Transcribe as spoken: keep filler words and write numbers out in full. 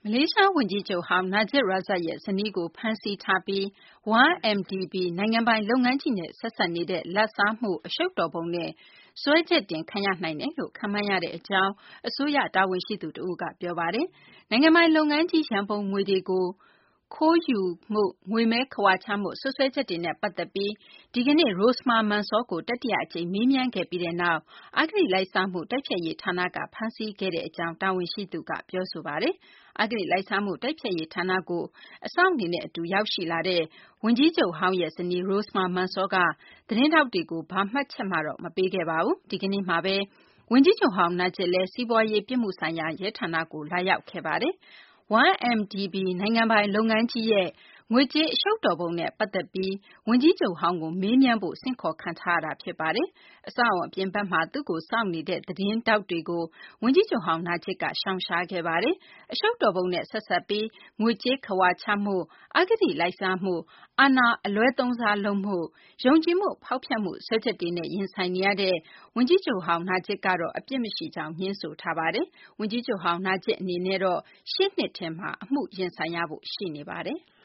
လေးရှားဝန်ကြီးချုပ်ဟောင်း Najib Razak ရဲ့ ဇနီးကိုဖမ်းဆီးထားပြီး one M D B နိုင်ငံပိုင်လုပ်ငန်းကြီးနဲ့ဆက်စပ်နေတဲ့လာဘ်စားမှုအရှုပ်တော်ပုံနဲ့စွဲချက်တင်ခံရနိုင်တယ်လို့ခန့်မှန်းရကြောင်းအစိုးရတာဝန်ရှိသူတဦးကပြောပါတယ်။နိုင်ငံပိုင်လုပ်ငန်းကြီးရန်ပုံငွေတွေကိုခိုးယူမှု၊ငွေမဲခဝါချမှုစွပ်စွဲချက်တွေနဲ့ပတ်သက်ပြီးဒီကနေ့ Rosmah Mansor ကိုတတိယအကြိမ်မေးမြန်းခဲ့ပြီးနောက်အဂတိလိုက်စားမှုတိုက်ဖျက်ရေးဌာနကဖမ်းဆီးခဲ့ကြောင်းတာဝန်ရှိသူကပြောဆိုပါတယ်။အဂတိလိုက်စားမှုတိုက်ဖျက်ရေးဌာနကိုအစောင့်တွေနဲ့အတူရောက်ရှိလာတဲ့ဝန်ကြီးချုပ်ဟောင်းရဲ့ဇနီး Rosmah Mansor ကသတင်းထောက်တွေကိုဘာမှတ်ချက်မှတော့မပေးခဲ့ပါဘူး။ဒီကနေ့မှာပဲဝန်ကြီးချုပ်ဟောင်း Najib လည်းစီးပွားရေးပြစ်မှုဆိုင်ရာရဲဌာနကိုလာရောက်ခဲ့ပါတယ်။ one M D B နိုင်ငံပိုင်လုပ်ငန်းကြီးရဲ့ငွေကြေးအရှုပ်တော်ပုံနဲ့ပတ်သက်ပြီးဝန်ကြီးချုပ်ဟောင်းကိုမေးမြန်းဖို့ဆင့်ခေါ်ခံထားရတာဖြစ်ပါတယ်။အဆောက်အအုံအပြင်ဘက်မှာသူ့ကိုစောင့်နေတဲ့သတင်းထောက်တွေကိုဝန်ကြီးချုပ်ဟောင်း Najib ကရှောင်ရှားခဲ့ပါတယ်။အရှုပ်တော်ပုံနဲ့ဆက်စပ်ပြီးငွေကြေးခဝါချမှု၊အဂတိလိုက်စားမှု၊အာဏာအလွဲသုံးစားလုပ်မှု၊ယုံကြည်မှုဖောက်ဖျက်မှုစွဲချက်တွေနဲ့ရင်ဆိုင်နေရတဲ့ဝန်ကြီးချုပ်ဟောင်း Najib ကတော့အပြစ်မရှိကြောင်းငြင်းဆိုထားပါတယ်။ဝန်ကြီးချုပ်ဟောင်း Najib အနေနဲ့တော့ရှေ့နှစ်ထဲမှာအမှုရင်ဆိုင်ရဖို့ရှိနေပါတယ်။